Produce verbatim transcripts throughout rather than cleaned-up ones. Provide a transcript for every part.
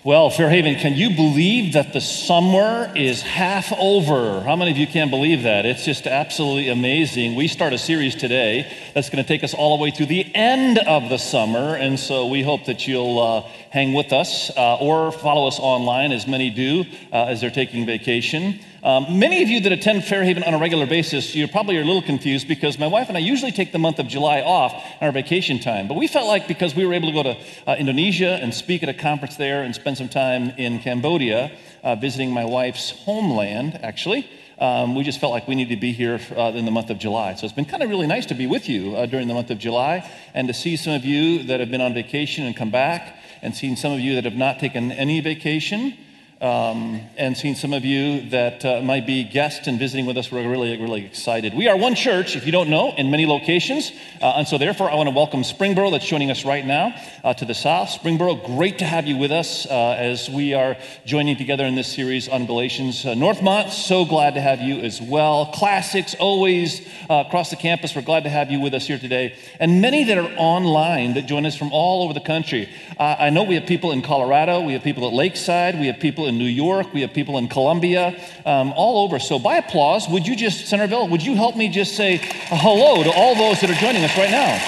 Well, Fairhaven, can you believe that the summer is half over? How many of you can believe that? It's just absolutely amazing. We start a series today that's going to take us all the way through the end of the summer, and so we hope that you'll uh, hang with us uh, or follow us online, as many do uh, as they're taking vacation. Um, many of you that attend Fairhaven on a regular basis, you're probably a little confused because my wife and I usually take the month of July off on our vacation time. But we felt like because we were able to go to uh, Indonesia and speak at a conference there and spend some time in Cambodia, uh, visiting my wife's homeland, actually, um, we just felt like we needed to be here uh, in the month of July. So it's been kind of really nice to be with you uh, during the month of July and to see some of you that have been on vacation and come back, and seen some of you that have not taken any vacation. Um, and seeing some of you that uh, might be guests and visiting with us. We're really, really excited. We are one church, if you don't know, in many locations. Uh, and so therefore, I want to welcome Springboro, that's joining us right now, uh, to the south. Springboro, great to have you with us uh, as we are joining together in this series on Galatians. Uh, Northmont, so glad to have you as well. Classics, always uh, across the campus. We're glad to have you with us here today. And many that are online that join us from all over the country. Uh, I know we have people in Colorado. We have people at Lakeside. We have people in New York, we have people in Columbia, um, all over. So by applause, would you just, Centerville, would you help me just say a hello to all those that are joining us right now?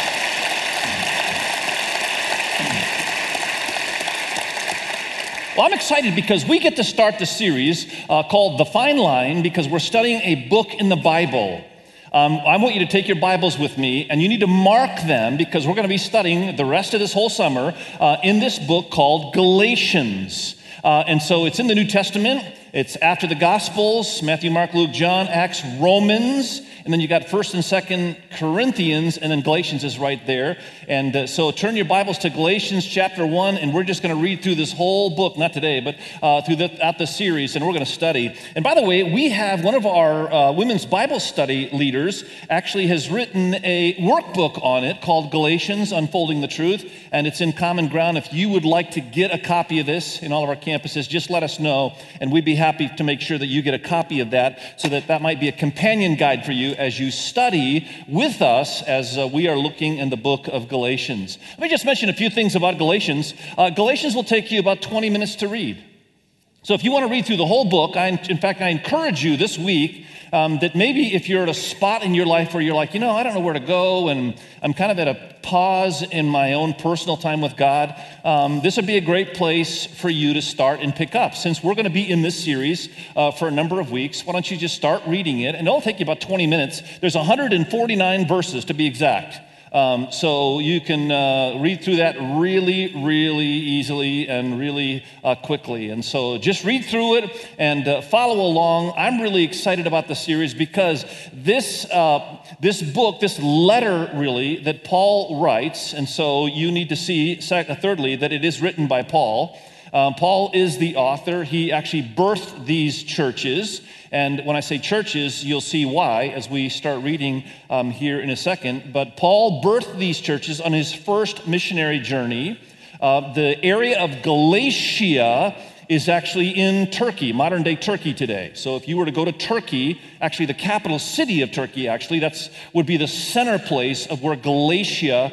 Well, I'm excited because we get to start the series uh, called The Fine Line because we're studying a book in the Bible. Um, I want you to take your Bibles with me, and you need to mark them because we're going to be studying the rest of this whole summer uh, in this book called Galatians. Uh, and so it's in the New Testament. It's after the Gospels, Matthew, Mark, Luke, John, Acts, Romans, and then you got First and Second Corinthians, and then Galatians is right there. And uh, so turn your Bibles to Galatians chapter one, and we're just going to read through this whole book, not today, but uh, through the, out the series, and we're going to study. And by the way, we have one of our uh, women's Bible study leaders actually has written a workbook on it called Galatians, Unfolding the Truth, and it's in Common Ground. If you would like to get a copy of this in all of our campuses, just let us know, and we'd be happy to make sure that you get a copy of that so that that might be a companion guide for you as you study with us as uh, we are looking in the book of Galatians. Let me just mention a few things about Galatians. Uh, Galatians will take you about twenty minutes to read. So if you want to read through the whole book, I, in fact, I encourage you this week um, that maybe if you're at a spot in your life where you're like, you know, I don't know where to go, and I'm kind of at a pause in my own personal time with God, um, this would be a great place for you to start and pick up. Since we're going to be in this series uh, for a number of weeks, why don't you just start reading it? And it'll take you about twenty minutes. There's one hundred forty-nine verses to be exact. Um, so you can uh, read through that really, really easily and really uh, quickly. And so just read through it and uh, follow along. I'm really excited about the series because this uh, this book, this letter really that Paul writes, and so you need to see, second, thirdly, that it is written by Paul. Um, Paul is the author. He actually birthed these churches. And when I say churches, you'll see why as we start reading um, here in a second. But Paul birthed these churches on his first missionary journey. Uh, the area of Galatia is actually in Turkey, modern day Turkey today. So if you were to go to Turkey, actually the capital city of Turkey, actually, that's would be the center place of where Galatia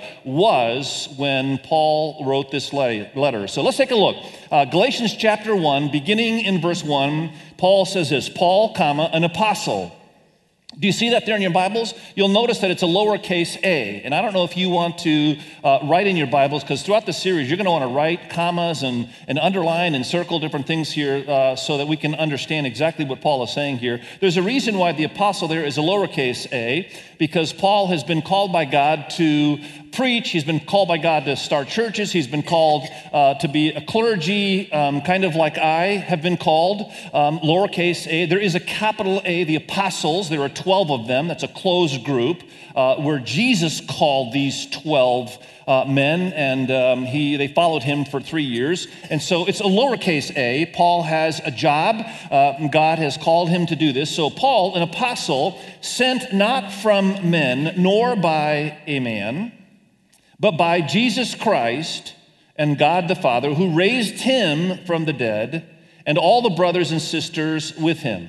was when Paul wrote this letter. So let's take a look. Uh, Galatians chapter one, beginning in verse one, Paul says this, Paul, comma, an apostle. Do you see that there in your Bibles? You'll notice that it's a lowercase a. And I don't know if you want to uh, write in your Bibles, because throughout the series, you're going to want to write commas and, and underline and circle different things here uh, so that we can understand exactly what Paul is saying here. There's a reason why the apostle there is a lowercase a, because Paul has been called by God to preach. He's been called by God to start churches. He's been called uh, to be a clergy, um, kind of like I have been called, um, lowercase a. There is a capital A, the apostles. There are twelve of them. That's a closed group uh, where Jesus called these twelve uh, men, and um, he they followed him for three years. And so it's a lowercase a. Paul has a job. Uh, God has called him to do this. So Paul, an apostle, sent not from men, nor by a man, but by Jesus Christ and God the Father, who raised him from the dead, and all the brothers and sisters with him.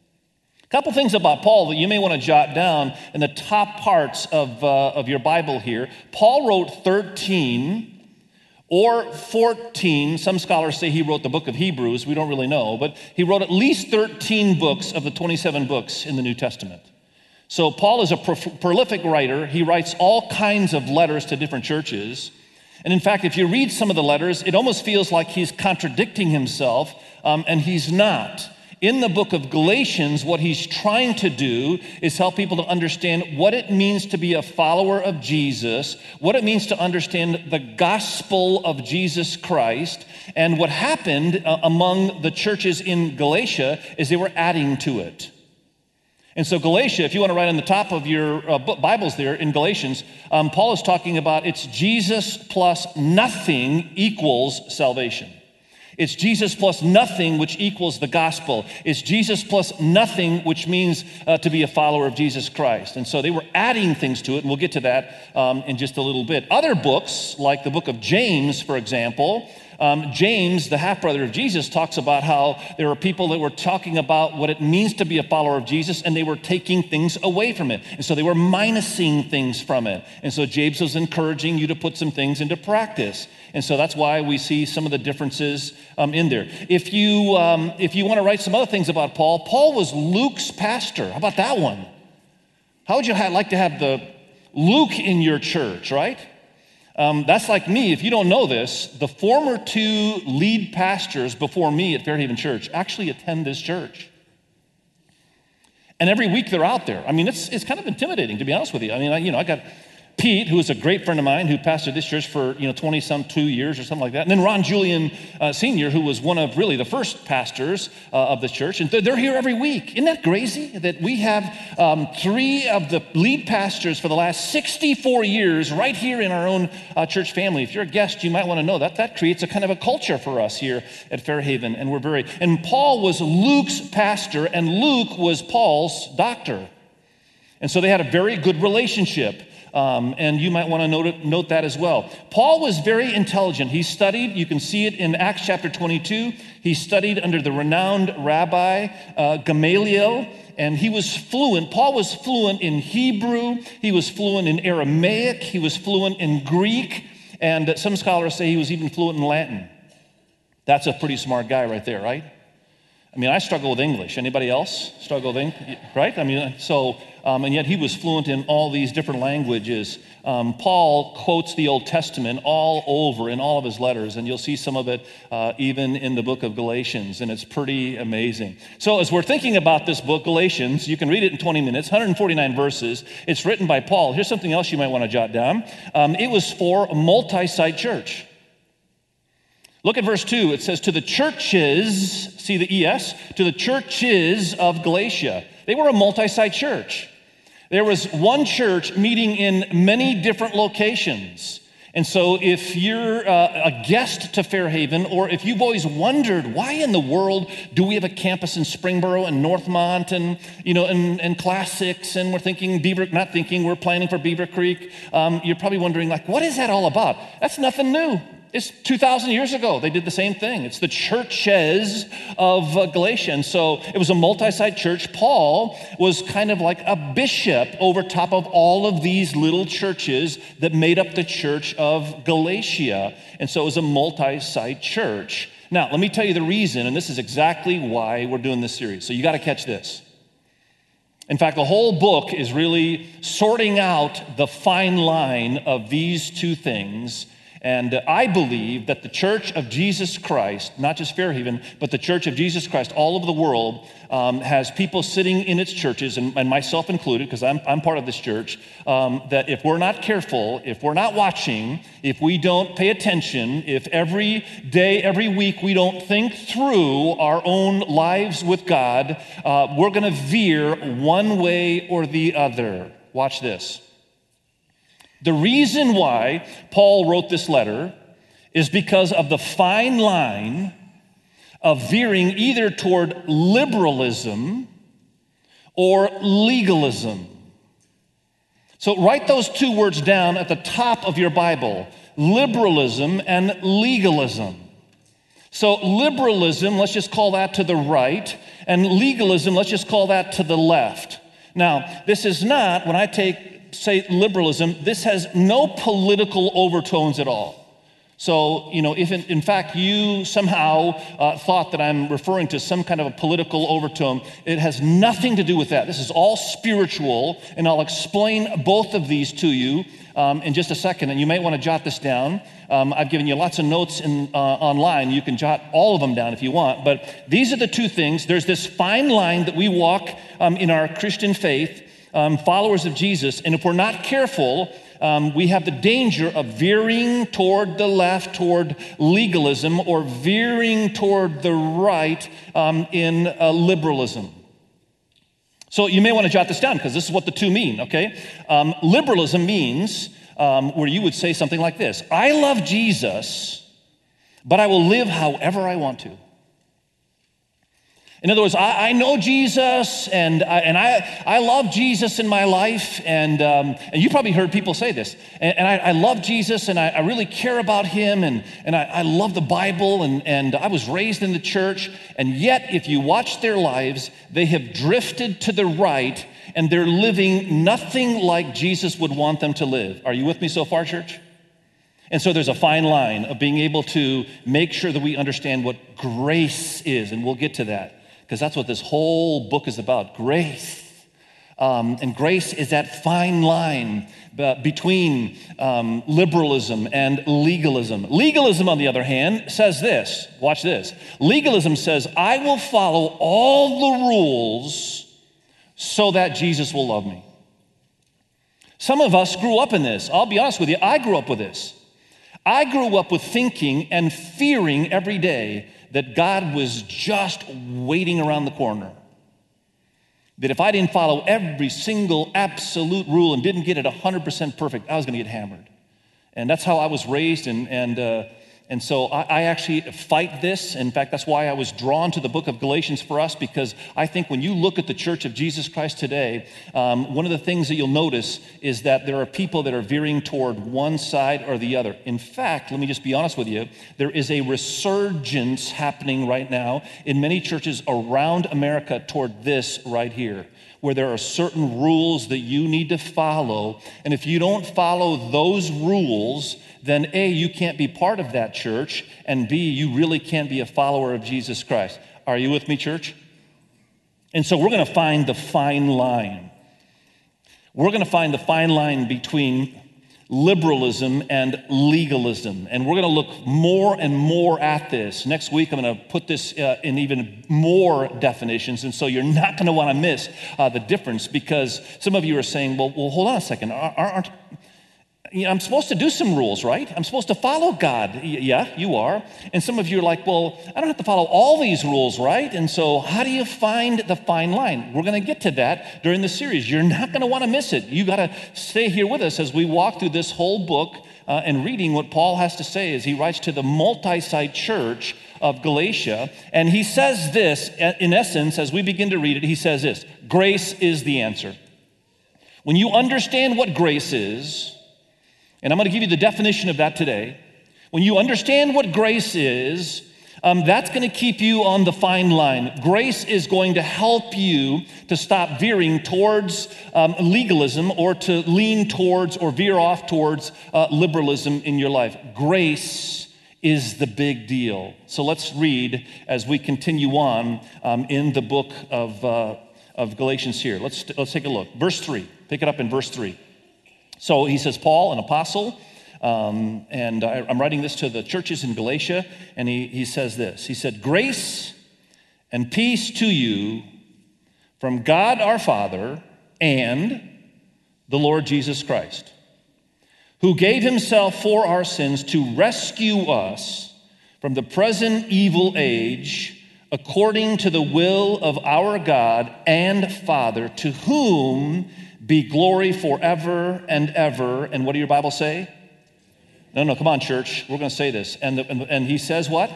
A couple things about Paul that you may want to jot down in the top parts of, uh, of your Bible here. Paul wrote thirteen or fourteen. Some scholars say he wrote the book of Hebrews. We don't really know, but he wrote at least thirteen books of the twenty-seven books in the New Testament. So Paul is a pro- prolific writer. He writes all kinds of letters to different churches. And in fact, if you read some of the letters, it almost feels like he's contradicting himself, um, and he's not. In the book of Galatians, what he's trying to do is help people to understand what it means to be a follower of Jesus, what it means to understand the gospel of Jesus Christ. And what happened uh, among the churches in Galatia is they were adding to it. And so Galatia, if you want to write on the top of your uh, Bibles there in Galatians, um, Paul is talking about it's Jesus plus nothing equals salvation. It's Jesus plus nothing, which equals the gospel. It's Jesus plus nothing, which means uh, to be a follower of Jesus Christ. And so they were adding things to it, and we'll get to that um, in just a little bit. Other books, like the book of James, for example, um, James, the half-brother of Jesus, talks about how there were people that were talking about what it means to be a follower of Jesus, and they were taking things away from it. And so they were minusing things from it. And so James was encouraging you to put some things into practice. And so that's why we see some of the differences um, in there. If you um, if you want to write some other things about Paul, Paul was Luke's pastor. How about that one? How would you ha- like to have the Luke in your church, right? Um, that's like me. If you don't know this, the former two lead pastors before me at Fairhaven Church actually attend this church. And every week they're out there. I mean, it's it's kind of intimidating, to be honest with you. I mean, I, you know, I got Pete, who is a great friend of mine, who pastored this church for, you know, twenty-some two years or something like that. And then Ron Julian uh, Senior, who was one of really the first pastors uh, of the church. And they're here every week. Isn't that crazy that we have um, three of the lead pastors for the last sixty-four years right here in our own uh, church family? If you're a guest, you might want to know that. That creates a kind of a culture for us here at Fairhaven. And we're very, and Paul was Luke's pastor, and Luke was Paul's doctor. And so they had a very good relationship. Um, and you might want to note, it, note that as well. Paul was very intelligent. He studied, you can see it in Acts chapter twenty-two. He studied under the renowned rabbi uh, Gamaliel, and he was fluent. Paul was fluent in Hebrew. He was fluent in Aramaic. He was fluent in Greek. And some scholars say he was even fluent in Latin. That's a pretty smart guy right there, right? I mean, I struggle with English. Anybody else struggle with English? Right? I mean, so, um, and yet he was fluent in all these different languages. Um, Paul quotes the Old Testament all over in all of his letters, and you'll see some of it uh, even in the book of Galatians, and it's pretty amazing. So as we're thinking about this book, Galatians, you can read it in twenty minutes, one hundred forty-nine verses. It's written by Paul. Here's something else you might want to jot down. Um, it was for a multi-site church. Look at verse two. It says, to the churches, see the E S, to the churches of Galatia. They were a multi-site church. There was one church meeting in many different locations. And so if you're uh, a guest to Fairhaven, or if you've always wondered, why in the world do we have a campus in Springboro and Northmont and, you know, and, and Class six, and we're thinking Beaver, not thinking, we're planning for Beaver Creek. Um, you're probably wondering, like, what is that all about? That's nothing new. It's two thousand years ago. They did the same thing. It's the churches of uh, Galatia. And so it was a multi-site church. Paul was kind of like a bishop over top of all of these little churches that made up the church of Galatia. And so it was a multi-site church. Now, let me tell you the reason, and this is exactly why we're doing this series. So you got to catch this. In fact, the whole book is really sorting out the fine line of these two things. And I believe that the Church of Jesus Christ, not just Fairhaven, but the Church of Jesus Christ all over the world um, has people sitting in its churches, and, and myself included, because I'm, I'm part of this church, um, that if we're not careful, if we're not watching, if we don't pay attention, if every day, every week we don't think through our own lives with God, uh, we're going to veer one way or the other. Watch this. The reason why Paul wrote this letter is because of the fine line of veering either toward liberalism or legalism. So write those two words down at the top of your Bible, liberalism and legalism. So liberalism, let's just call that to the right, and legalism, let's just call that to the left. Now, this is not, when I take say liberalism, this has no political overtones at all. So, you know, if in, in fact you somehow uh, thought that I'm referring to some kind of a political overtone, it has nothing to do with that. This is all spiritual, and I'll explain both of these to you um, in just a second, and you might want to jot this down. Um, I've given you lots of notes in, uh, online. You can jot all of them down if you want, but these are the two things. There's this fine line that we walk um, in our Christian faith, um, followers of Jesus, and if we're not careful, Um, we have the danger of veering toward the left, toward legalism, or veering toward the right um, in uh, liberalism. So you may want to jot this down because this is what the two mean, okay? Um, liberalism means um, where you would say something like this: I love Jesus, but I will live however I want to. In other words, I, I know Jesus, and I, and I I love Jesus in my life, and um, and you probably heard people say this, and, and I, I love Jesus, and I, I really care about him, and, and I, I love the Bible, and, and I was raised in the church, and yet if you watch their lives, they have drifted to the right, and they're living nothing like Jesus would want them to live. Are you with me so far, church? And so there's a fine line of being able to make sure that we understand what grace is, and we'll get to that, because that's what this whole book is about, grace. Um, and grace is that fine line between um, liberalism and legalism. Legalism, on the other hand, says this. Watch this. Legalism says, I will follow all the rules so that Jesus will love me. Some of us grew up in this. I'll be honest with you, I grew up with this. I grew up with thinking and fearing every day that God was just waiting around the corner. That if I didn't follow every single absolute rule and didn't get it one hundred percent perfect, I was going to get hammered. And that's how I was raised, and and uh, and so I, I actually fight this. In fact, that's why I was drawn to the book of Galatians for us, because I think when you look at the church of Jesus Christ today, um, one of the things that you'll notice is that there are people that are veering toward one side or the other. In fact, let me just be honest with you, there is a resurgence happening right now in many churches around America toward this right here, where there are certain rules that you need to follow, and if you don't follow those rules, then A, you can't be part of that church, and B, you really can't be a follower of Jesus Christ. Are you with me, church? And so we're going to find the fine line. We're going to find the fine line between liberalism and legalism, and we're going to look more and more at this. Next week, I'm going to put this uh, in even more definitions, and so you're not going to want to miss uh, the difference, because some of you are saying, well, well hold on a second, aren't You know, I'm supposed to do some rules, right? I'm supposed to follow God. Yeah, you are. And some of you are like, well, I don't have to follow all these rules, right? And so how do you find the fine line? We're going to get to that during the series. You're not going to want to miss it. You got to stay here with us as we walk through this whole book uh, and reading what Paul has to say as he writes to the multi-site church of Galatia. And he says this, in essence, as we begin to read it, he says this: grace is the answer. When you understand what grace is, and I'm going to give you the definition of that today. When you understand what grace is, um, that's going to keep you on the fine line. Grace is going to help you to stop veering towards um, legalism, or to lean towards or veer off towards uh, liberalism in your life. Grace is the big deal. So let's read as we continue on um, in the book of, uh, of Galatians here. Let's, let's take a look. Verse three. Pick it up in verse three. So he says, Paul, an apostle, um, and I, I'm writing this to the churches in Galatia, and he, he says this. He said, grace and peace to you from God our Father and the Lord Jesus Christ, who gave himself for our sins to rescue us from the present evil age, according to the will of our God and Father, to whom be glory forever and ever. And what do your Bible say? No, no, come on, church. We're going to say this. And, the, and, and he says what?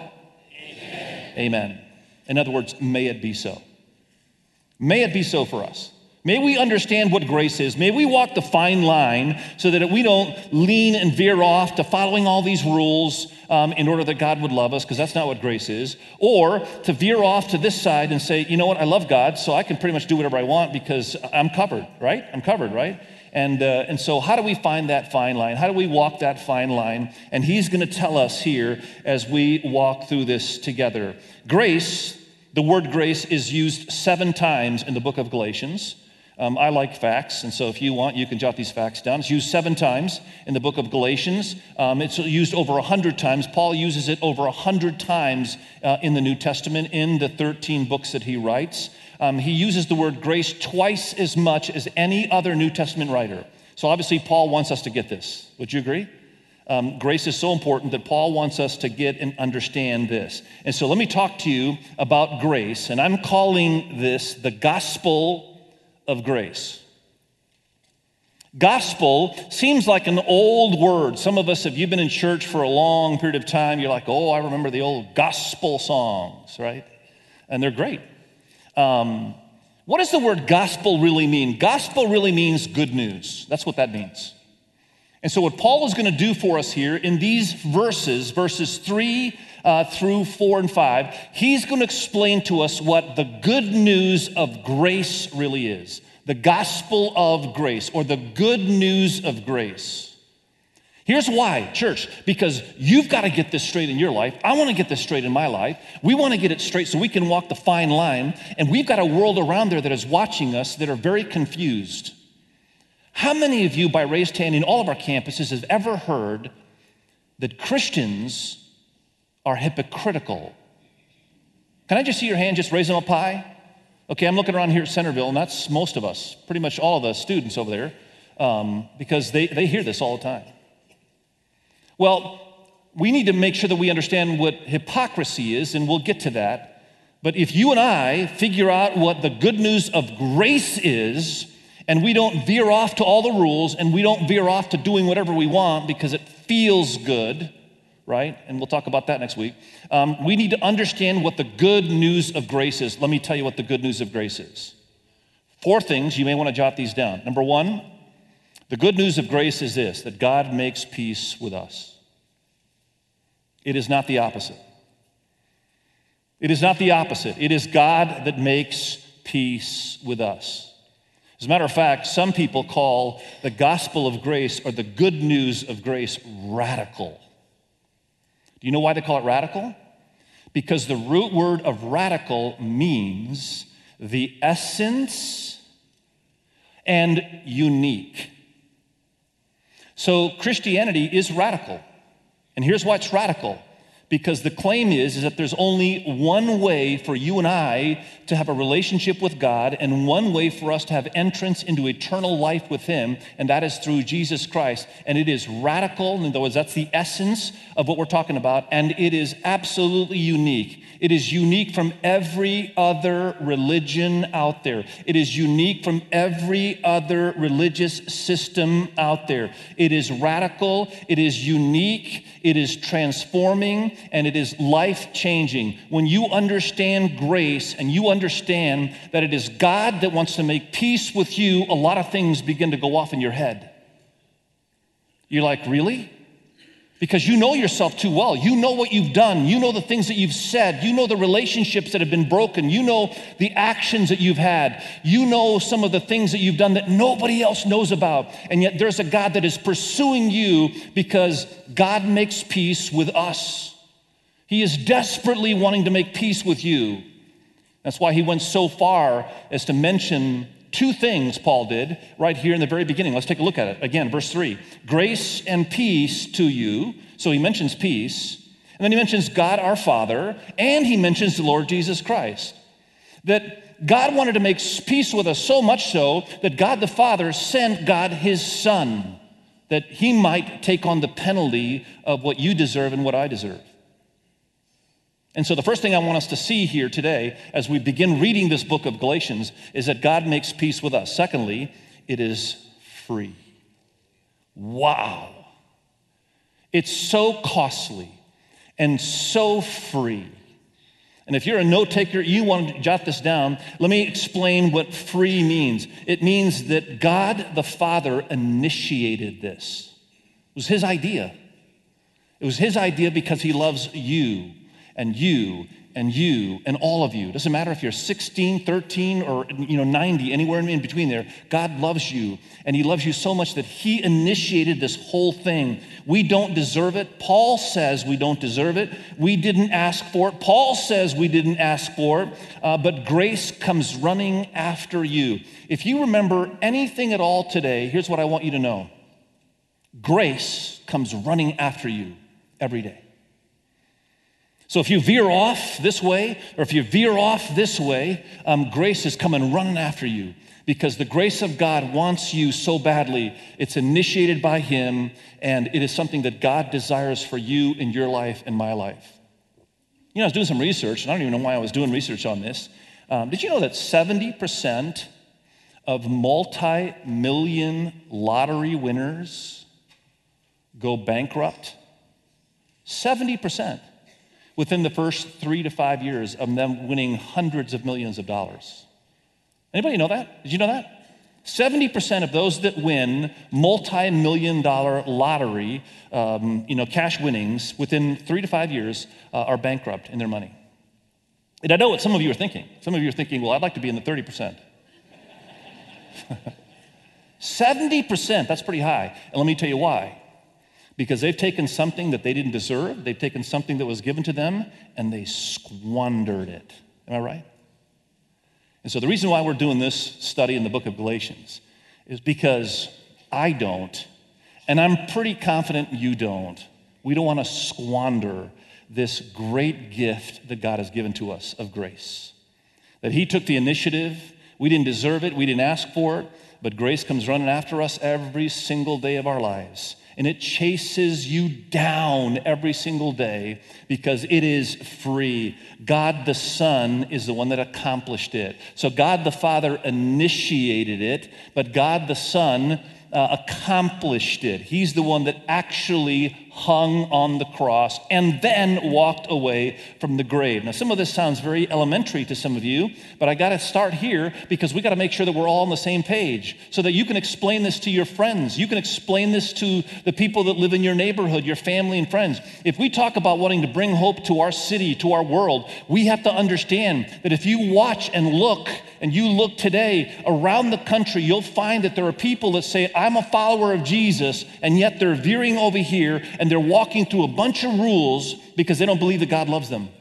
Amen. Amen. In other words, may it be so. May it be so for us. May we understand what grace is. May we walk the fine line so that we don't lean and veer off to following all these rules um, in order that God would love us, because that's not what grace is. Or to veer off to this side and say, you know what, I love God, so I can pretty much do whatever I want because I'm covered, right? I'm covered, right? And, uh, and so how do we find that fine line? How do we walk that fine line? And he's going to tell us here as we walk through this together. Grace, the word grace is used seven times in the book of Galatians. Um, I like facts, and so if you want, you can jot these facts down. It's used seven times in the book of Galatians. Um, it's used over a hundred times. Paul uses it over a hundred times uh, in the New Testament in the thirteen books that he writes. Um, he uses the word grace twice as much as any other New Testament writer. So obviously, Paul wants us to get this. Would you agree? Um, grace is so important that Paul wants us to get and understand this. And so let me talk to you about grace, and I'm calling this the gospel of grace. Gospel seems like an old word. Some of us, if you've been in church for a long period of time, you're like, oh, I remember the old gospel songs, right? And they're great. Um, what does the word gospel really mean? Gospel really means good news. That's what that means. And so what Paul is going to do for us here in these verses, verses three uh, through four and five, he's going to explain to us what the good news of grace really is. The gospel of grace, or the good news of grace. Here's why, church, because you've got to get this straight in your life. I want to get this straight in my life. We want to get it straight so we can walk the fine line. And we've got a world around there that is watching us that are very confused. How many of you, by raised hand in all of our campuses, have ever heard that Christians are hypocritical? Can I just see your hand? Just raise them up high. Okay, I'm looking around here at Centerville, and that's most of us, pretty much all of the students over there, um, because they, they hear this all the time. Well, we need to make sure that we understand what hypocrisy is, and we'll get to that. But if you and I figure out what the good news of grace is, and we don't veer off to all the rules, and we don't veer off to doing whatever we want because it feels good, right? And we'll talk about that next week. Um, we need to understand what the good news of grace is. Let me tell you what the good news of grace is. Four things, you may want to jot these down. Number one, the good news of grace is this, that God makes peace with us. It is not the opposite. It is not the opposite. It is God that makes peace with us. As a matter of fact, some people call the gospel of grace or the good news of grace radical. Do you know why they call it radical? Because the root word of radical means the essence and unique. So Christianity is radical. And here's why it's radical. Because the claim is, is that there's only one way for you and I to have a relationship with God and one way for us to have entrance into eternal life with Him, and that is through Jesus Christ. And it is radical. In other words, that's the essence of what we're talking about, and it is absolutely unique. It is unique from every other religion out there. It is unique from every other religious system out there. It is radical, it is unique, it is transforming, and it is life-changing. When you understand grace and you understand that it is God that wants to make peace with you, a lot of things begin to go off in your head. You're like, really? Because you know yourself too well. You know what you've done. You know the things that you've said. You know the relationships that have been broken. You know the actions that you've had. You know some of the things that you've done that nobody else knows about. And yet there's a God that is pursuing you because God makes peace with us. He is desperately wanting to make peace with you. That's why he went so far as to mention two things Paul did right here in the very beginning. Let's take a look at it. Again, verse three. Grace and peace to you. So he mentions peace. And then he mentions God our Father. And he mentions the Lord Jesus Christ. That God wanted to make peace with us so much so that God the Father sent God his Son, that he might take on the penalty of what you deserve and what I deserve. And so the first thing I want us to see here today as we begin reading this book of Galatians is that God makes peace with us. Secondly, it is free. Wow. It's so costly and so free. And if you're a note taker, you want to jot this down, let me explain what free means. It means that God the Father initiated this. It was his idea. It was his idea because he loves you. And you, and you and all of you. It doesn't matter if you're sixteen, thirteen, or you know, ninety, anywhere in between there. God loves you, and he loves you so much that he initiated this whole thing. We don't deserve it. Paul says we don't deserve it. We didn't ask for it. Paul says we didn't ask for it, uh, but grace comes running after you. If you remember anything at all today, here's what I want you to know. Grace comes running after you every day. So if you veer off this way, or if you veer off this way, um, grace is coming running after you, because the grace of God wants you so badly. It's initiated by him, and it is something that God desires for you in your life and my life. You know, I was doing some research, and I don't even know why I was doing research on this. Um, did you know that seventy percent of multi-million lottery winners go bankrupt? seventy percent. Within the first three to five years of them winning hundreds of millions of dollars. Anybody know that? Did you know that? seventy percent of those that win multi-million dollar lottery, um, you know, cash winnings within three to five years uh, are bankrupt in their money. And I know what some of you are thinking. Some of you are thinking, well, I'd like to be in the thirty percent. seventy percent, that's pretty high. And let me tell you why. Because they've taken something that they didn't deserve, they've taken something that was given to them, and they squandered it. Am I right? And so the reason why we're doing this study in the book of Galatians is because I don't, and I'm pretty confident you don't. We don't want to squander this great gift that God has given to us of grace. That he took the initiative. We didn't deserve it, we didn't ask for it, but grace comes running after us every single day of our lives. And it chases you down every single day because it is free. God the Son is the one that accomplished it. So God the Father initiated it, but God the Son uh, accomplished it. He's the one that actually hung on the cross and then walked away from the grave. Now, some of this sounds very elementary to some of you, but I got to start here because we got to make sure that we're all on the same page so that you can explain this to your friends. You can explain this to the people that live in your neighborhood, your family and friends. If we talk about wanting to bring hope to our city, to our world, we have to understand that if you watch and look, and you look today around the country, you'll find that there are people that say, I'm a follower of Jesus, and yet they're veering over here and they're walking through a bunch of rules because they don't believe that God loves them.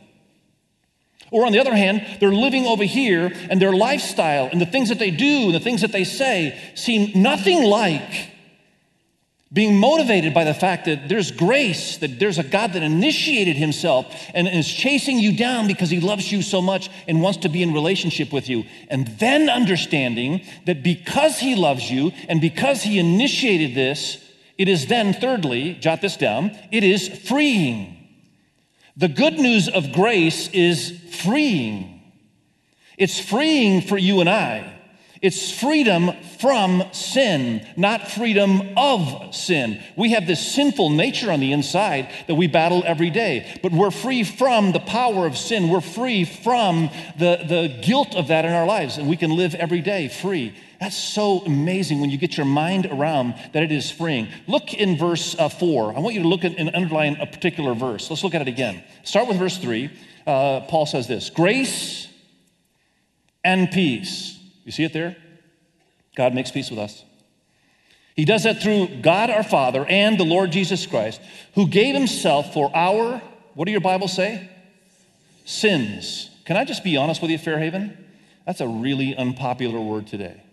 Or on the other hand, they're living over here and their lifestyle and the things that they do and the things that they say seem nothing like being motivated by the fact that there's grace, that there's a God that initiated himself and is chasing you down because he loves you so much and wants to be in relationship with you. And then understanding that because he loves you and because he initiated this, it is then, thirdly, jot this down, it is freeing. The good news of grace is freeing. It's freeing for you and I. It's freedom from sin, not freedom of sin. We have this sinful nature on the inside that we battle every day, but we're free from the power of sin. We're free from the, the guilt of that in our lives, and we can live every day free. That's so amazing when you get your mind around that it is freeing. Look in verse uh, four. I want you to look at and underline a particular verse. Let's look at it again. Start with verse three. Uh, Paul says this, grace and peace. You see it there? God makes peace with us. He does that through God our Father and the Lord Jesus Christ, who gave himself for our, what do your Bibles say? Sins. Can I just be honest with you, Fairhaven? That's a really unpopular word today.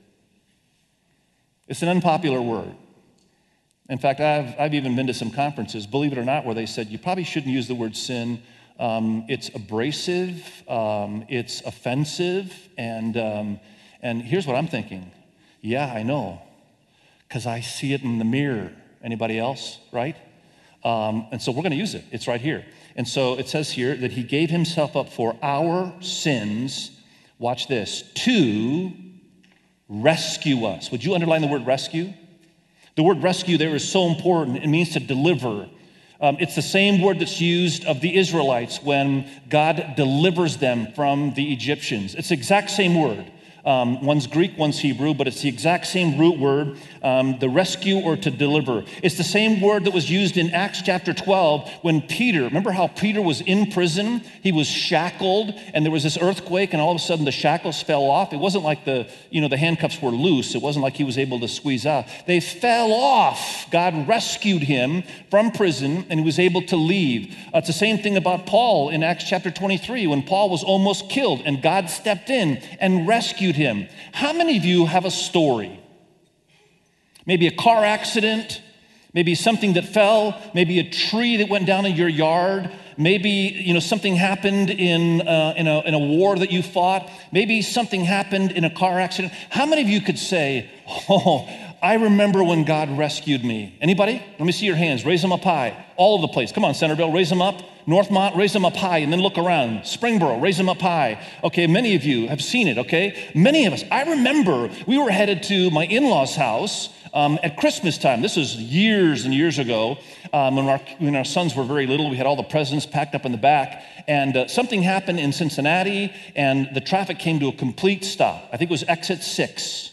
It's an unpopular word. In fact, I've, I've even been to some conferences, believe it or not, where they said you probably shouldn't use the word sin. Um, it's abrasive, um, it's offensive, and um, and here's what I'm thinking. Yeah, I know, because I see it in the mirror. Anybody else, right? Um, and so we're going to use it. It's right here. And so it says here that he gave himself up for our sins, watch this, to rescue us. Would you underline the word rescue? The word rescue there is so important. It means to deliver. Um, it's the same word that's used of the Israelites when God delivers them from the Egyptians. It's the exact same word. Um, one's Greek, one's Hebrew, but it's the exact same root word, um, the rescue or to deliver. It's the same word that was used in Acts chapter twelve when Peter, remember how Peter was in prison? He was shackled, and there was this earthquake, and all of a sudden the shackles fell off. It wasn't like the, you know, the handcuffs were loose. It wasn't like he was able to squeeze out. They fell off. God rescued him from prison, and he was able to leave. Uh, it's the same thing about Paul in Acts chapter twenty-three when Paul was almost killed, and God stepped in and rescued him. How many of you have a story? Maybe a car accident, maybe something that fell, maybe a tree that went down in your yard, maybe, you know, something happened in, uh, in, a, in a war that you fought, maybe something happened in a car accident. How many of you could say, oh, I remember when God rescued me? Anybody? Let me see your hands. Raise them up high. All over the place. Come on, Centerville, raise them up. Northmont, raise them up high, and then look around. Springboro, raise them up high. Okay, many of you have seen it, okay? Many of us. I remember we were headed to my in-laws' house um, at Christmas time. This was years and years ago um, when, our, when our sons were very little. We had all the presents packed up in the back, and uh, something happened in Cincinnati, and the traffic came to a complete stop. I think it was exit six.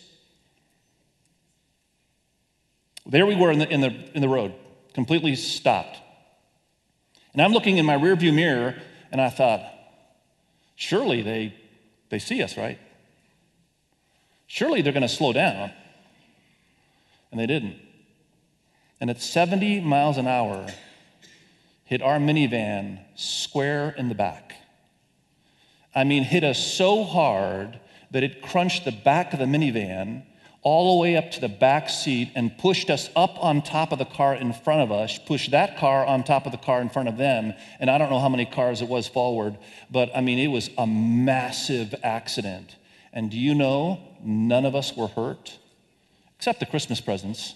There we were in the, in the, in the road, completely stopped. And I'm looking in my rearview mirror, and I thought, surely they, they see us, right? Surely they're going to slow down. And they didn't. And at seventy miles an hour, hit our minivan square in the back. I mean, hit us so hard that it crunched the back of the minivan all the way up to the back seat and pushed us up on top of the car in front of us, pushed that car on top of the car in front of them, and I don't know how many cars it was forward, but I mean, it was a massive accident. And do you know, none of us were hurt, except the Christmas presents.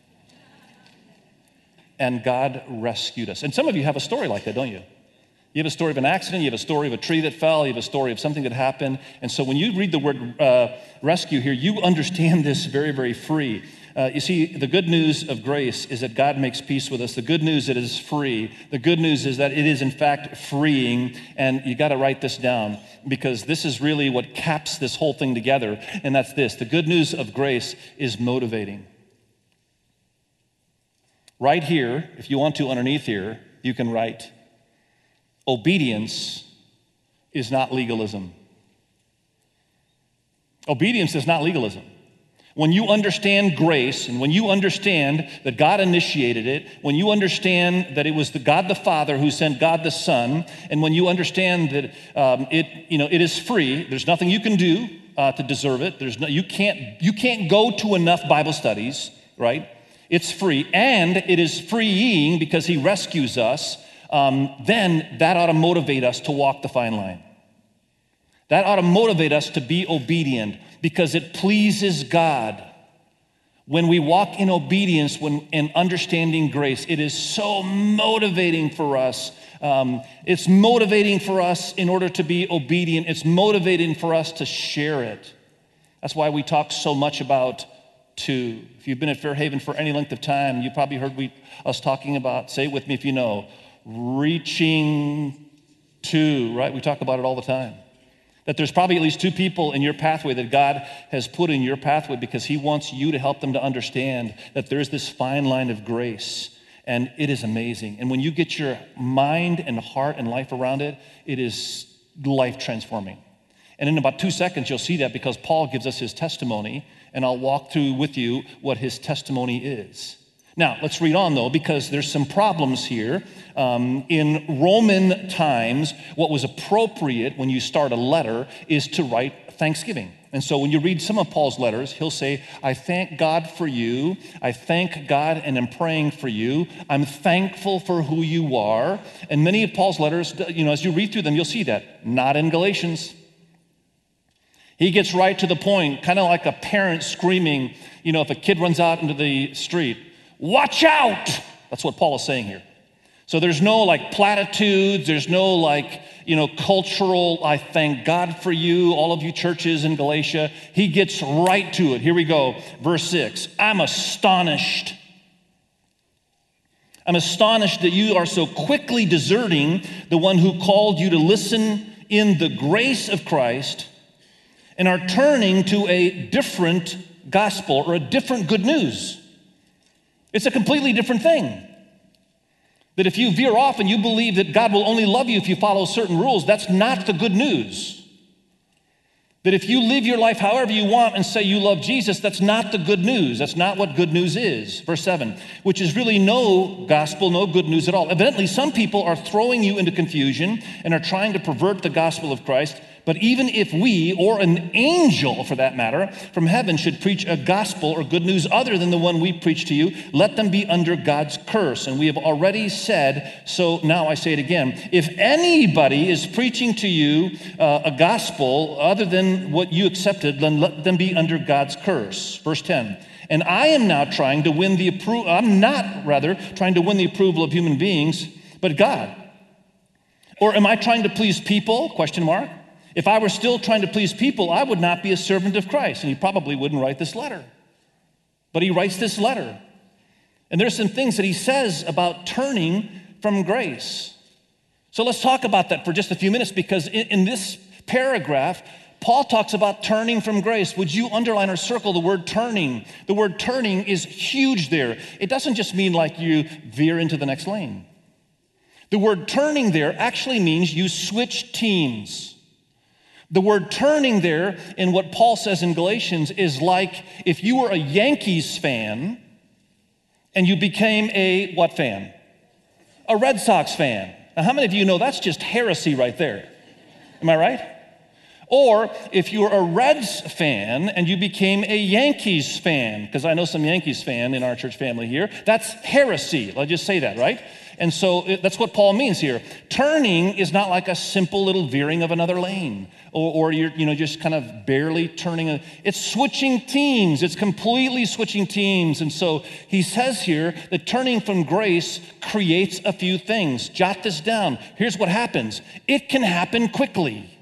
And God rescued us. And some of you have a story like that, don't you? You have a story of an accident, you have a story of a tree that fell, you have a story of something that happened. And so when you read the word uh, rescue here, you understand this very, very free. Uh, you see, the good news of grace is that God makes peace with us. The good news is it is free. The good news is that it is, in fact, freeing. And you got to write this down because this is really what caps this whole thing together. And that's this. The good news of grace is motivating. Right here, if you want to, underneath here, you can write, obedience is not legalism. Obedience is not legalism. When you understand grace and when you understand that God initiated it, when you understand that it was the God the Father who sent God the Son, and when you understand that um, it, you know, it is free, there's nothing you can do uh, to deserve it. There's no, you can't, you can't go to enough Bible studies, right? It's free, and it is freeing because He rescues us. Um, then that ought to motivate us to walk the fine line. That ought to motivate us to be obedient because it pleases God. When we walk in obedience, when in understanding grace, it is so motivating for us. Um, it's motivating for us in order to be obedient. It's motivating for us to share it. That's why we talk so much about two. If you've been at Fairhaven for any length of time, you probably heard we, us talking about, say it with me if you know, reaching to, right? We talk about it all the time. That there's probably at least two people in your pathway that God has put in your pathway because He wants you to help them to understand that there's this fine line of grace, and it is amazing. And when you get your mind and heart and life around it, it is life transforming. And in about two seconds, you'll see that because Paul gives us his testimony, and I'll walk through with you what his testimony is. Now, let's read on, though, because there's some problems here. Um, in Roman times, what was appropriate when you start a letter is to write thanksgiving. And so when you read some of Paul's letters, he'll say, I thank God for you. I thank God and am praying for you. I'm thankful for who you are. And many of Paul's letters, you know, as you read through them, you'll see that. Not in Galatians. He gets right to the point, kind of like a parent screaming, you know, if a kid runs out into the street, watch out! That's what Paul is saying here. So there's no like platitudes, there's no like, you know, cultural, I thank God for you, all of you churches in Galatia. He gets right to it. Here we go, verse six. I'm astonished. I'm astonished that you are so quickly deserting the one who called you to listen in the grace of Christ and are turning to a different gospel or a different good news. It's a completely different thing. That if you veer off and you believe that God will only love you if you follow certain rules, that's not the good news. That if you live your life however you want and say you love Jesus, that's not the good news. That's not what good news is. Verse seven, which is really no gospel, no good news at all. Evidently, some people are throwing you into confusion and are trying to pervert the gospel of Christ. But even if we, or an angel for that matter, from heaven should preach a gospel or good news other than the one we preach to you, let them be under God's curse. And we have already said, so now I say it again, if anybody is preaching to you uh, a gospel other than what you accepted, then let them be under God's curse. Verse ten. And I am now trying to win the approval, I'm not rather trying to win the approval of human beings, but God. Or am I trying to please people? Question mark. If I were still trying to please people, I would not be a servant of Christ. And he probably wouldn't write this letter. But he writes this letter. And there's some things that he says about turning from grace. So let's talk about that for just a few minutes, because in, in this paragraph, Paul talks about turning from grace. Would you underline or circle the word turning? The word turning is huge there. It doesn't just mean like you veer into the next lane. The word turning there actually means you switch teams. The word turning there in what Paul says in Galatians is like if you were a Yankees fan and you became a what fan? A Red Sox fan. Now, how many of you know that's just heresy right there? Am I right? Or if you were a Reds fan and you became a Yankees fan, because I know some Yankees fan in our church family here, that's heresy. I'll just say that, right? And so that's what Paul means here. Turning is not like a simple little veering of another lane, or, or you're you know just kind of barely turning. A, it's switching teams. It's completely switching teams. And so he says here that turning from grace creates a few things. Jot this down. Here's what happens. It can happen quickly.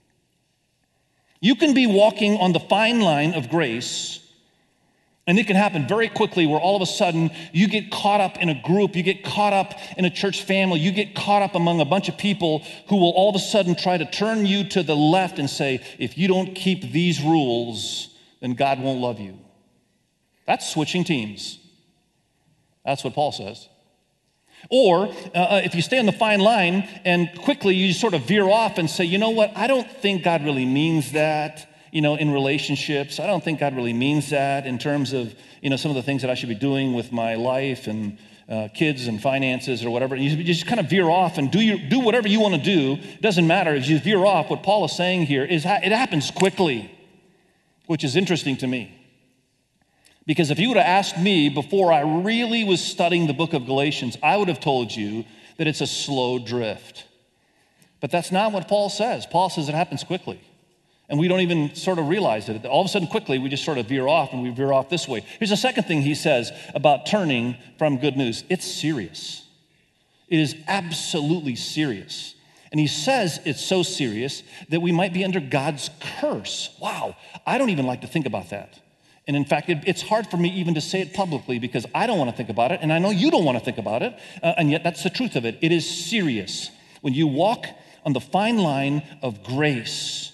You can be walking on the fine line of grace, and it can happen very quickly where all of a sudden you get caught up in a group, you get caught up in a church family, you get caught up among a bunch of people who will all of a sudden try to turn you to the left and say, if you don't keep these rules, then God won't love you. That's switching teams. That's what Paul says. Or uh, if you stay on the fine line and quickly you sort of veer off and say, you know what, I don't think God really means that. You know, in relationships, I don't think God really means that in terms of, you know, some of the things that I should be doing with my life and uh, kids and finances or whatever. You just kind of veer off and do your, do whatever you want to do. It doesn't matter. As you veer off, what Paul is saying here is it happens quickly, which is interesting to me. Because if you would have asked me before I really was studying the book of Galatians, I would have told you that it's a slow drift. But that's not what Paul says. Paul says it happens quickly. And we don't even sort of realize it. All of a sudden, quickly, we just sort of veer off, and we veer off this way. Here's the second thing he says about turning from good news. It's serious. It is absolutely serious. And he says it's so serious that we might be under God's curse. Wow, I don't even like to think about that. And in fact, it, it's hard for me even to say it publicly because I don't want to think about it, and I know you don't want to think about it, uh, and yet that's the truth of it. It is serious. When you walk on the fine line of grace,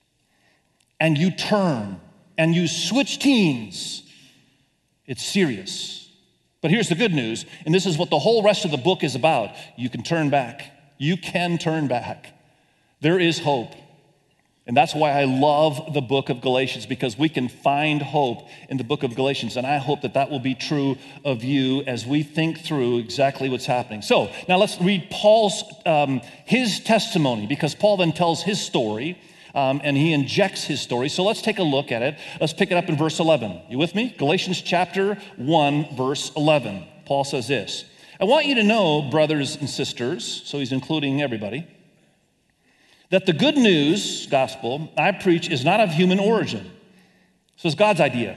and you turn, and you switch teams, it's serious. But here's the good news, and this is what the whole rest of the book is about. You can turn back. You can turn back. There is hope. And that's why I love the book of Galatians, because we can find hope in the book of Galatians. And I hope that that will be true of you as we think through exactly what's happening. So now let's read Paul's, um, his testimony, because Paul then tells his story. Um, and he injects his story. So let's take a look at it. Let's pick it up in verse eleven. You with me? Galatians chapter one, verse eleven. Paul says this. I want you to know, brothers and sisters, so he's including everybody, that the good news, gospel, I preach is not of human origin. So it's God's idea.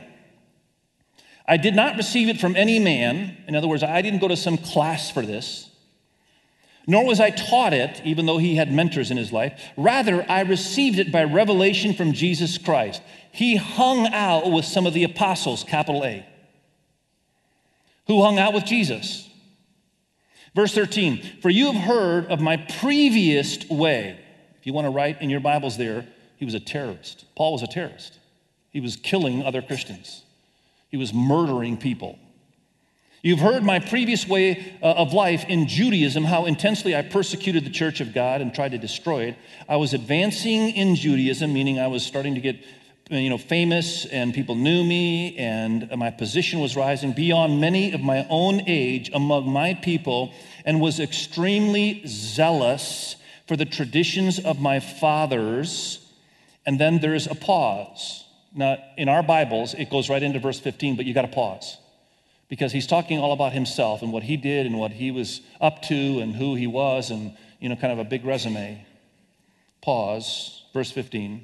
I did not receive it from any man. In other words, I didn't go to some class for this. Nor was I taught it, even though he had mentors in his life. Rather, I received it by revelation from Jesus Christ. He hung out with some of the apostles, capital A, who hung out with Jesus. Verse thirteen, for you have heard of my previous way. If you want to write in your Bibles there, He was a terrorist. Paul was a terrorist. He was killing other Christians. He was murdering people. You've heard my previous way uh, of life in Judaism, how intensely I persecuted the church of God and tried to destroy it. I was advancing in Judaism, meaning I was starting to get you know, famous, and people knew me, and my position was rising beyond many of my own age among my people, and was extremely zealous for the traditions of my fathers. And then there's a pause. Now, in our Bibles, it goes right into verse fifteen, but you got to pause, because he's talking all about himself and what he did and what he was up to and who he was, and, you know, kind of a big resume. Pause, verse fifteen.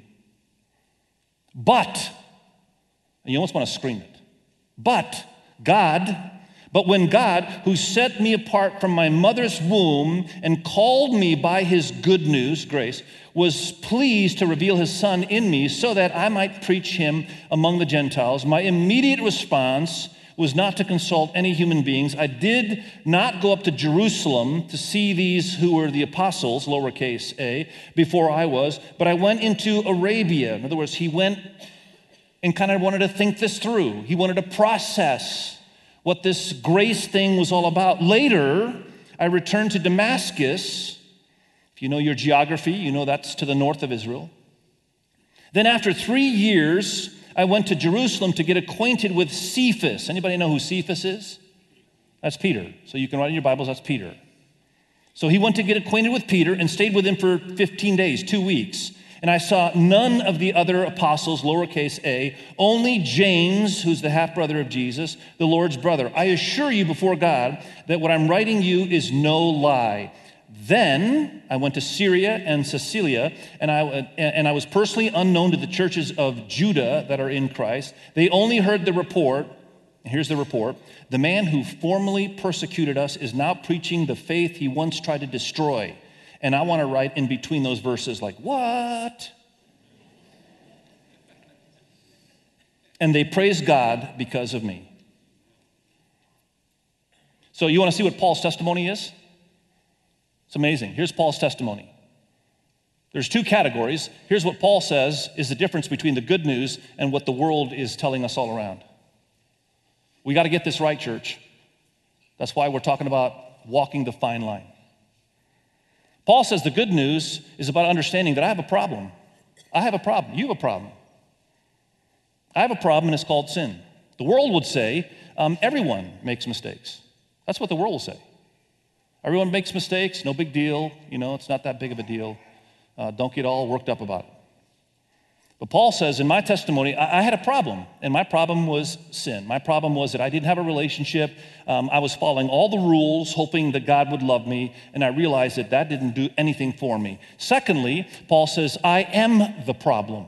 But, and you almost want to scream it, but God, but when God, who set me apart from my mother's womb and called me by his good news, grace, was pleased to reveal his Son in me so that I might preach him among the Gentiles, my immediate response was not to consult any human beings. I did not go up to Jerusalem to see these who were the apostles, lowercase a, before I was, but I went into Arabia. In other words, he went and kind of wanted to think this through. He wanted to process what this grace thing was all about. Later, I returned to Damascus. If you know your geography, you know that's to the north of Israel. Then after three years, I went to Jerusalem to get acquainted with Cephas. Anybody know who Cephas is? That's Peter. So you can write in your Bibles, that's Peter. So he went to get acquainted with Peter and stayed with him for fifteen days, two weeks. And I saw none of the other apostles, lowercase a, only James, who's the half-brother of Jesus, the Lord's brother. I assure you before God that what I'm writing you is no lie. Then I went to Syria and Cilicia, and I, and I was personally unknown to the churches of Judah that are in Christ. They only heard the report. Here's the report. The man who formerly persecuted us is now preaching the faith he once tried to destroy. And I want to write in between those verses like, what? And they praise God because of me. So you want to see what Paul's testimony is? It's amazing. Here's Paul's testimony. There's two categories. Here's what Paul says is the difference between the good news and what the world is telling us all around. We got to get this right, church. That's why we're talking about walking the fine line. Paul says the good news is about understanding that I have a problem. I have a problem. You have a problem. I have a problem, and it's called sin. The world would say um, everyone makes mistakes. That's what the world will say. Everyone makes mistakes, no big deal. You know, it's not that big of a deal. Uh, don't get all worked up about it. But Paul says, in my testimony, I, I had a problem, and my problem was sin. My problem was that I didn't have a relationship. Um, I was following all the rules, hoping that God would love me, and I realized that that didn't do anything for me. Secondly, Paul says, I am the problem.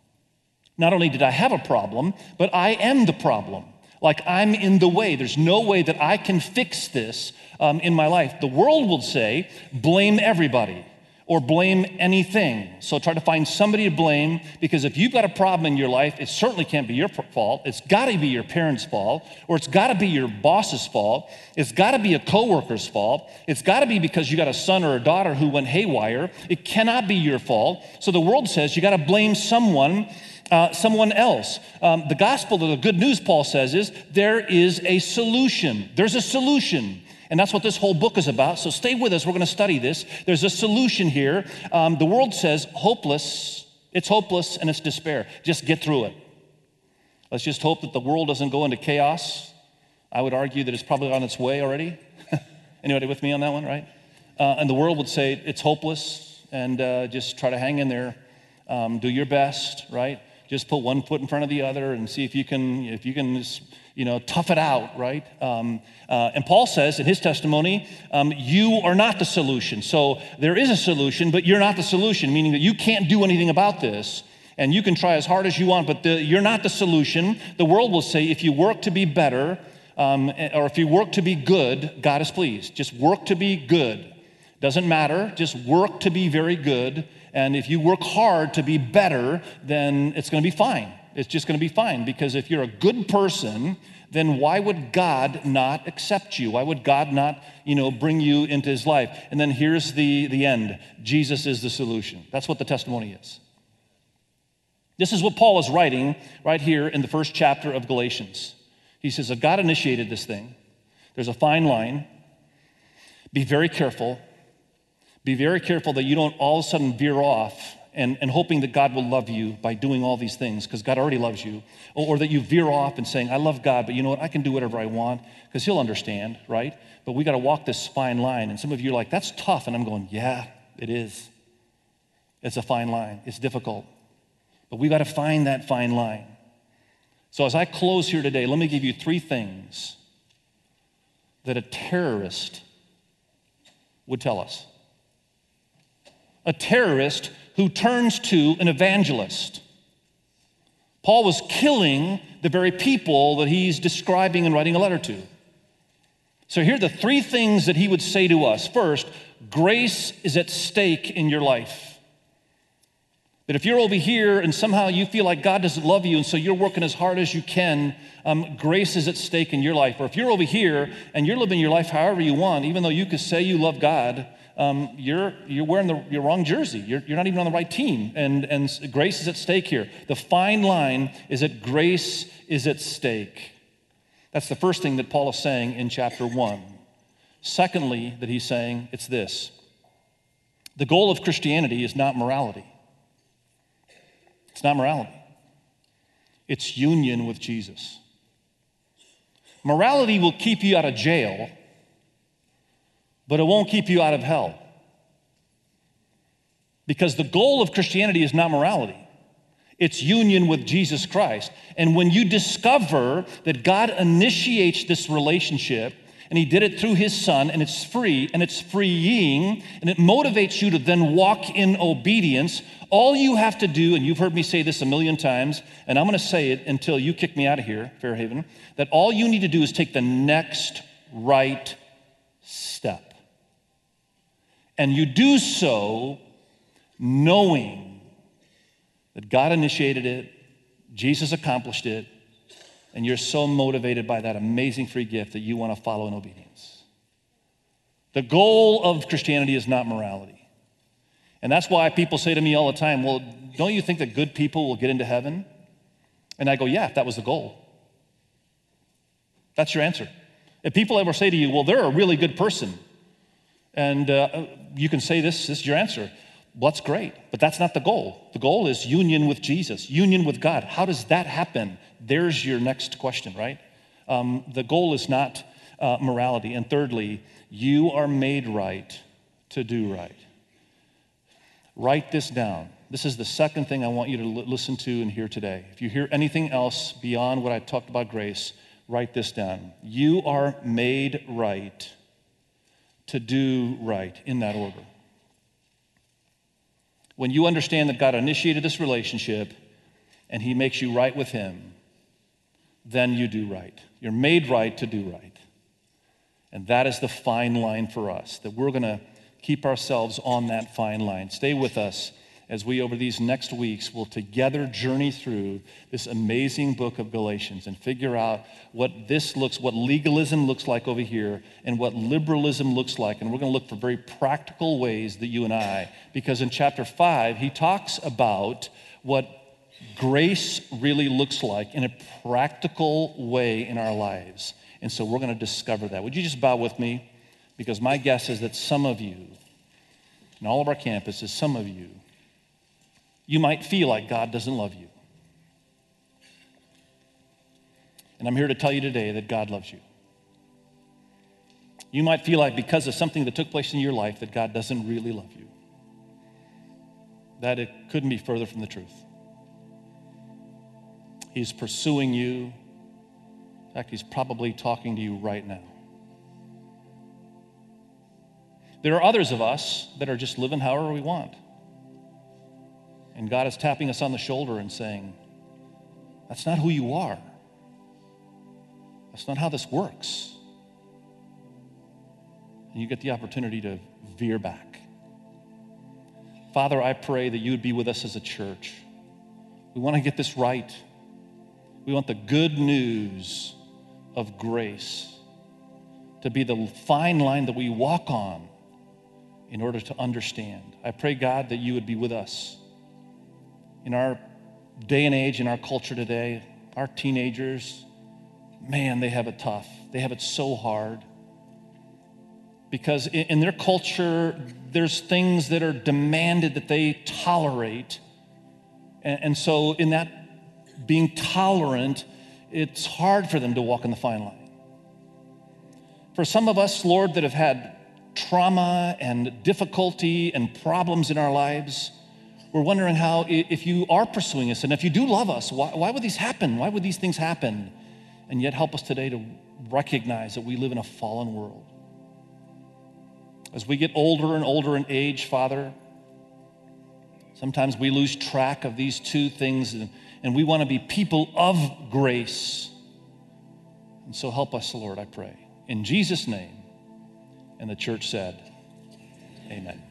Not only did I have a problem, but I am the problem. Like I'm in the way. There's no way that I can fix this um, in my life. The world will say, blame everybody or blame anything. So try to find somebody to blame, because if you've got a problem in your life, it certainly can't be your fault. It's got to be your parents' fault, or it's got to be your boss's fault. It's got to be a coworker's fault. It's got to be because you got a son or a daughter who went haywire. It cannot be your fault. So the world says you got to blame someone Uh, someone else. Um, the gospel, the good news, Paul says, is there is a solution. There's a solution. And that's what this whole book is about. So stay with us. We're going to study this. There's a solution here. Um, the world says hopeless. It's hopeless and it's despair. Just get through it. Let's just hope that the world doesn't go into chaos. I would argue that it's probably on its way already. Anybody with me on that one, right? Uh, and the world would say it's hopeless, and uh, just try to hang in there. Um, do your best, right? Just put one foot in front of the other and see if you can, if you can, just, you know, tough it out, right? Um, uh, and Paul says in his testimony, um, you are not the solution. So there is a solution, but you're not the solution, meaning that you can't do anything about this. And you can try as hard as you want, but the, you're not the solution. The world will say if you work to be better, um, or if you work to be good, God is pleased. Just work to be good. Doesn't matter. Just work to be very good. And if you work hard to be better, then it's going to be fine. It's just going to be fine, because if you're a good person, then why would God not accept you? Why would God not, you know, bring you into his life? And then here's the, the end. Jesus is the solution. That's what the testimony is. This is what Paul is writing right here in the first chapter of Galatians. He says, if God initiated this thing, there's a fine line. Be very careful. Be very careful that you don't all of a sudden veer off and, and hoping that God will love you by doing all these things, because God already loves you, or, or that you veer off and saying, I love God, but you know what, I can do whatever I want, because he'll understand, right? But we got to walk this fine line. And some of you are like, that's tough. And I'm going, yeah, it is. It's a fine line. It's difficult. But we got to find that fine line. So as I close here today, let me give you three things that a terrorist would tell us. A terrorist who turns to an evangelist. Paul was killing the very people that he's describing and writing a letter to. So here are the three things that he would say to us. First, grace is at stake in your life. That if you're over here and somehow you feel like God doesn't love you and so you're working as hard as you can, um, grace is at stake in your life. Or if you're over here and you're living your life however you want, even though you could say you love God, um, you're you're wearing the you're wrong jersey. You're, you're not even on the right team. And, and grace is at stake here. The fine line is that grace is at stake. That's the first thing that Paul is saying in chapter one. Secondly, that he's saying, it's this. The goal of Christianity is not morality. It's not morality. It's union with Jesus. Morality will keep you out of jail, but it won't keep you out of hell. Because the goal of Christianity is not morality. It's union with Jesus Christ. And when you discover that God initiates this relationship, and he did it through his son, and it's free, and it's freeing, and it motivates you to then walk in obedience, all you have to do, and you've heard me say this a million times, and I'm going to say it until you kick me out of here, Fairhaven, that all you need to do is take the next right step. And you do so knowing that God initiated it, Jesus accomplished it, and you're so motivated by that amazing free gift that you want to follow in obedience. The goal of Christianity is not morality. And that's why people say to me all the time, well, don't you think that good people will get into heaven? And I go, yeah, if that was the goal. That's your answer. If people ever say to you, well, they're a really good person, and uh, you can say this, this is your answer. Well, that's great, but that's not the goal. The goal is union with Jesus, union with God. How does that happen? There's your next question, right? Um, the goal is not uh, morality. And thirdly, you are made right to do right. Write this down. This is the second thing I want you to l- listen to and hear today. If you hear anything else beyond what I talked about grace, write this down. You are made right to do right, in that order. When you understand that God initiated this relationship and he makes you right with him, then you do right. You're made right to do right. And that is the fine line for us, that we're going to keep ourselves on that fine line. Stay with us as we, over these next weeks, will together journey through this amazing book of Galatians and figure out what this looks, what legalism looks like over here, and what liberalism looks like. And we're going to look for very practical ways that you and I, because in chapter five, he talks about what grace really looks like in a practical way in our lives. And so we're going to discover that. Would you just bow with me? Because my guess is that some of you, in all of our campuses, some of you, you might feel like God doesn't love you. And I'm here to tell you today that God loves you. You might feel like because of something that took place in your life that God doesn't really love you. That it couldn't be further from the truth. He's pursuing you. In fact, he's probably talking to you right now. There are others of us that are just living however we want. And God is tapping us on the shoulder and saying, that's not who you are. That's not how this works. And you get the opportunity to veer back. Father, I pray that you would be with us as a church. We want to get this right. We want the good news of grace to be the fine line that we walk on in order to understand. I pray, God, that you would be with us in our day and age in our culture today, our teenagers, man, they have it tough. They have it so hard. Because in, in their culture, there's things that are demanded that they tolerate. And, and so in that being tolerant, it's hard for them to walk in the fine line. For some of us, Lord, that have had trauma and difficulty and problems in our lives, we're wondering how, if you are pursuing us and if you do love us, why, why would these happen? Why would these things happen? And yet help us today to recognize that we live in a fallen world. As we get older and older in age, Father, sometimes we lose track of these two things, and, and we want to be people of grace. And so help us, Lord, I pray. In Jesus' name. And the church said, amen.